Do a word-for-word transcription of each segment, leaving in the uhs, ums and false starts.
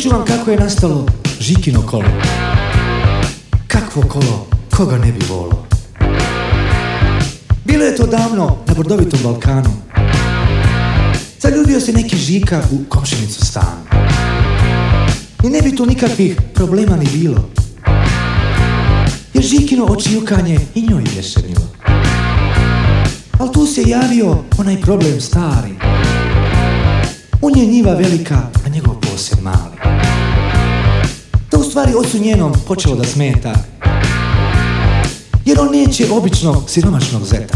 ću vam kako je nastalo Žikino kolo. Kakvo kolo, koga ne bi volio. Bilo je to davno na brdovitom Balkanu. Zaljubio se neki Žika u komšinicu stanu. I ne bi tu nikakvih problema ni bilo, jer Žikino očijukanje i njoj vješenilo. Al tu se javio onaj problem stari. U nje njiva velika, a njegov posjed mali. To u stvari ocu njenom počelo da smeta, jer on neće običnog siromašnog zeta.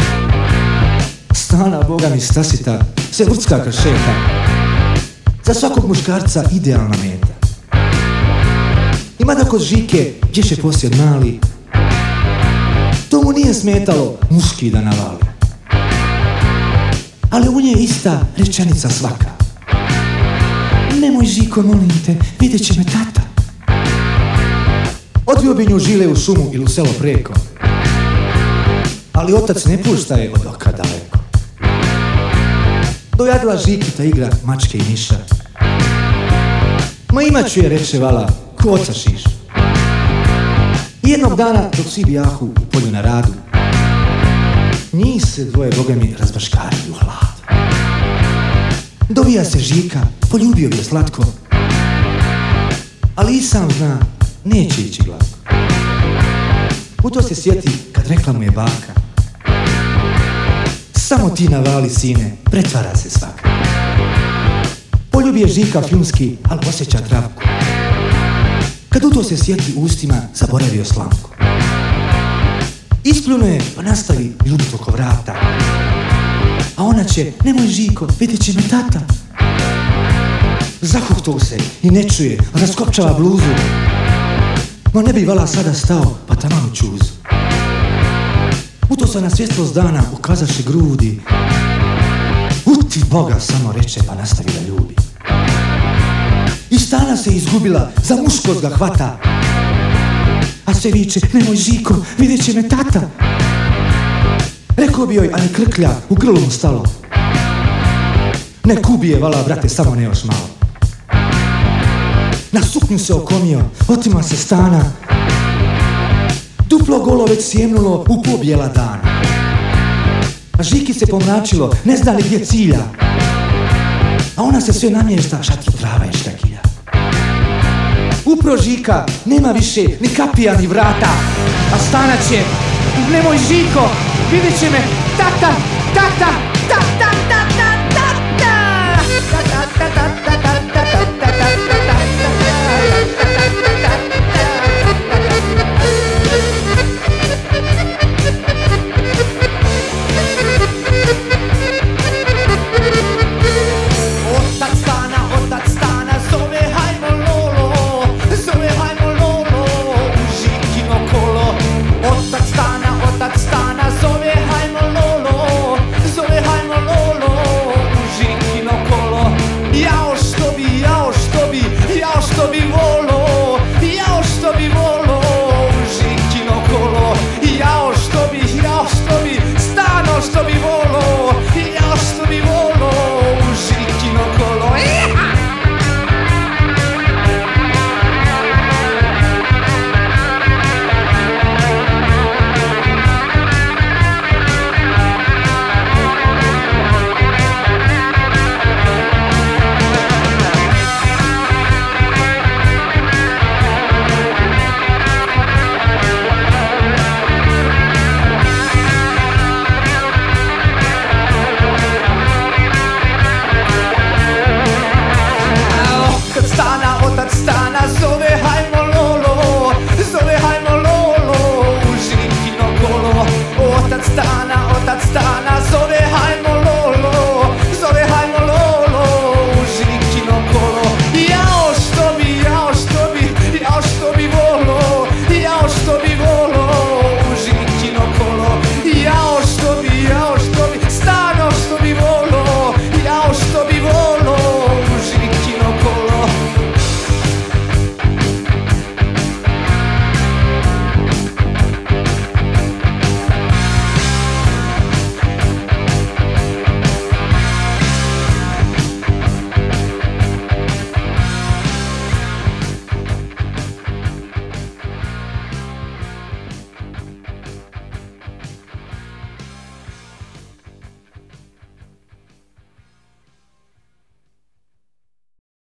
Stana Boga mi stasita se vrcka kad šeta, za svakog muškarca idealna meta. I mada kod Žike gdješe posjed mali, to mu nije smetalo muški da navali. Ali u nje je ista rečenica svaka: nemoj Žiko, molim te, vidjet će me tata. Odvio bi nju žile u šumu ili u selo preko, ali otac ne pušta je od oka daleko. Dojadila Žikita igra mačke i miša. Ma imat ću je, reče vala, ko oca šiša. I jednog dana, dok svi bijahu u polju na radu, njih se dvoje bogami razbaškarili u hladu. Dovija se Žika, poljubio bi je slatko, ali i sam zna, neće ići glatko. U to se sjeti kad rekla mu je baka: samo ti navali, sine, pretvara se svaka. Poljubi je Žika filmski, ali osjeća travku. Kad u to se sjeti ustima, zaboravio slamku. Ispljune pa nastavi ljubit oko vrata, a ona će: nemoj Žiko, vidjet će me tata. Zahuktao se i ne čuje, raskopčava bluzu, no ne bi vala sada stao pa taman u čuzu. U to se na svjetlost dana ukazaše grudi. Uti Boga, samo reče pa nastavi da ljubi. I stana se izgubila, za muškost ga hvata, a sve viče: nemoj Žiko, vidjet će me tata. Rekao bi joj, ali krklja u grlu mu stalo: nek ubije vala, brate, samo ne još malo. Na suknju se okomio, otima se stana, duplo golo već sjemnulo u pobjela dana. A Žiki se pomračilo, ne zna li gdje cilja, a ona se sve namješta, šatru trava i štakilja. Upro Žika, nema više ni kapija ni vrata, a stana će: nemoj Žiko, vidjet će me tata, tata, tata, tata, tata, tata, tata, tata.